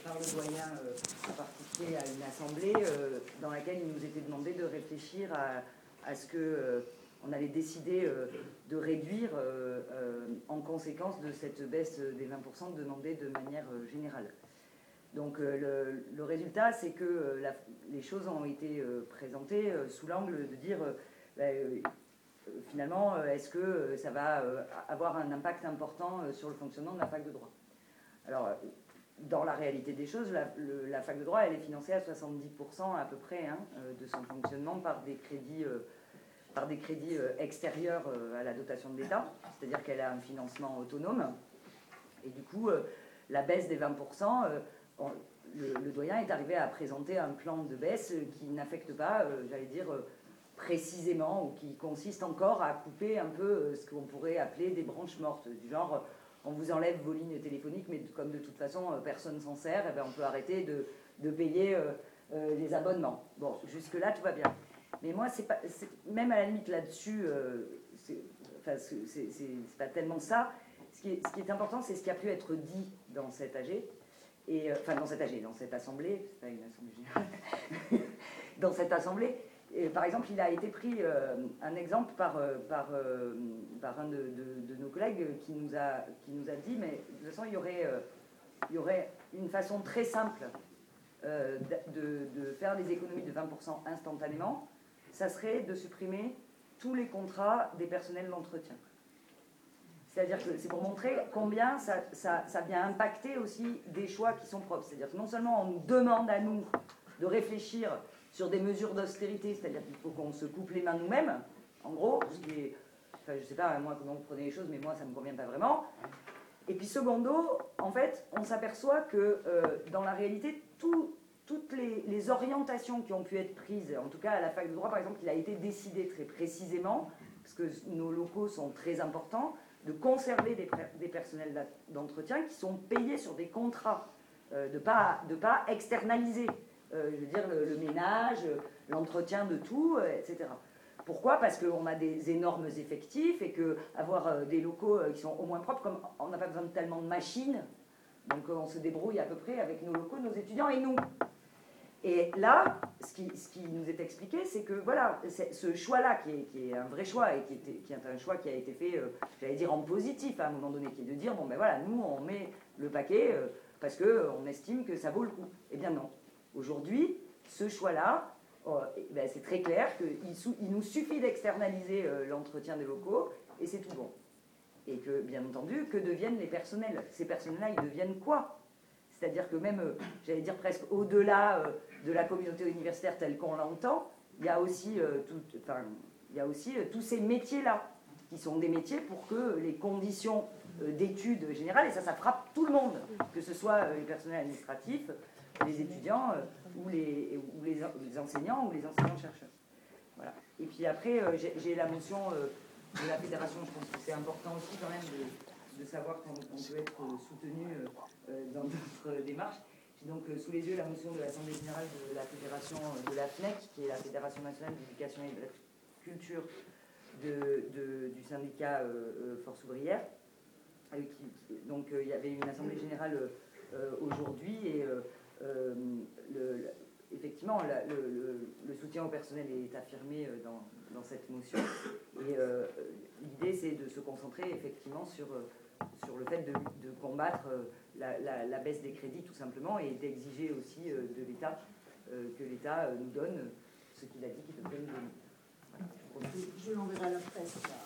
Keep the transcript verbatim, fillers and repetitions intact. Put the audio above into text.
Charles Doyen euh, a participé à une assemblée euh, dans laquelle il nous était demandé de réfléchir à, à ce que euh, on allait décider euh, de réduire euh, euh, en conséquence de cette baisse des vingt pour cent demandée de manière euh, générale. Donc euh, le, le résultat, c'est que euh, la, les choses ont été euh, présentées euh, sous l'angle de dire euh, ben, euh, finalement, euh, est-ce que euh, ça va euh, avoir un impact important euh, sur le fonctionnement de la fac de droit? Alors, dans la réalité des choses, la, le, la fac de droit, elle est financée à soixante-dix pour cent à peu près hein, de son fonctionnement par des crédits, euh, par des crédits euh, extérieurs euh, à la dotation de l'État, c'est-à-dire qu'elle a un financement autonome. Et du coup, euh, la baisse des vingt pour cent, euh, on, le, le doyen est arrivé à présenter un plan de baisse qui n'affecte pas, euh, j'allais dire, euh, précisément, ou qui consiste encore à couper un peu euh, ce qu'on pourrait appeler des branches mortes, du genre... on vous enlève vos lignes téléphoniques, mais comme de toute façon, euh, personne s'en sert, et bien on peut arrêter de, de payer euh, euh, les abonnements. Bon, jusque-là, tout va bien. Mais moi, c'est pas, c'est, même à la limite là-dessus, euh, c'est, enfin, c'est, c'est, c'est pas tellement ça. Ce qui est, ce qui est important, c'est ce qui a pu être dit dans cet A G, et, euh, enfin dans cet A G, dans cette assemblée, c'est pas une assemblée générale, dans cette assemblée. Et, par exemple, il a été pris euh, un exemple par, euh, par, euh, par un de, de, de nos collègues qui nous, a, qui nous a dit, mais de toute façon, il y aurait, euh, il y aurait une façon très simple euh, de, de faire des économies de vingt pour cent instantanément, ça serait de supprimer tous les contrats des personnels d'entretien. C'est-à-dire que c'est pour montrer combien ça, ça, ça vient impacter aussi des choix qui sont propres. C'est-à-dire que non seulement on nous demande à nous de réfléchir sur des mesures d'austérité, c'est-à-dire qu'il faut qu'on se coupe les mains nous-mêmes, en gros, ce qui est, enfin, je ne sais pas moi comment vous prenez les choses, mais moi ça ne me convient pas vraiment. Et puis secondo, en fait, on s'aperçoit que euh, dans la réalité, tout, toutes les, les orientations qui ont pu être prises, en tout cas à la fac de droit par exemple, il a été décidé très précisément, parce que nos locaux sont très importants, de conserver des, des personnels d'entretien qui sont payés sur des contrats, euh, de ne pas, de pas externaliser. Euh, je veux dire, le, le ménage, l'entretien de tout, euh, et cetera. Pourquoi? Parce qu'on a des énormes effectifs et qu'avoir euh, des locaux euh, qui sont au moins propres, comme on n'a pas besoin de tellement de machines, donc euh, on se débrouille à peu près avec nos locaux, nos étudiants et nous. Et là, ce qui, ce qui nous est expliqué, c'est que voilà, c'est ce choix-là, qui est, qui est un vrai choix et qui, était, qui est un choix qui a été fait, euh, j'allais dire en positif à un moment donné, qui est de dire, bon ben voilà, nous on met le paquet euh, parce qu'on estime que ça vaut le coup. Eh bien non. Aujourd'hui, ce choix-là, oh, ben c'est très clair qu'il il nous suffit d'externaliser euh, l'entretien des locaux et c'est tout bon. Et que, bien entendu, que deviennent les personnels? Ces personnels-là, ils deviennent quoi? C'est-à-dire que même, euh, j'allais dire presque au-delà euh, de la communauté universitaire telle qu'on l'entend, il y a aussi, euh, tout, enfin, il y a aussi euh, tous ces métiers-là, qui sont des métiers pour que les conditions euh, d'études générales, et ça, ça frappe tout le monde, que ce soit euh, les personnels administratifs, les étudiants euh, ou, les, ou les, les enseignants ou les enseignants-chercheurs. Voilà. Et puis après, euh, j'ai, j'ai la motion euh, de la fédération, je pense que c'est important aussi quand même de, de savoir qu'on on peut être soutenu euh, dans notre démarche. J'ai donc euh, sous les yeux la motion de l'Assemblée générale de la fédération de la F N E C, qui est la Fédération nationale d'éducation et de la culture de, de, du syndicat euh, Force ouvrière. Euh, qui, qui, donc euh, il y avait une Assemblée générale euh, aujourd'hui et euh, euh, le, le, effectivement la, le, le, le soutien au personnel est affirmé dans, dans cette motion. Et euh, l'idée c'est de se concentrer effectivement sur... sur le fait de, de combattre la, la, la baisse des crédits tout simplement et d'exiger aussi de l'État euh, que l'État nous donne ce qu'il a dit qu'il devrait nous donner. Voilà. Je, je l'enverrai à la presse.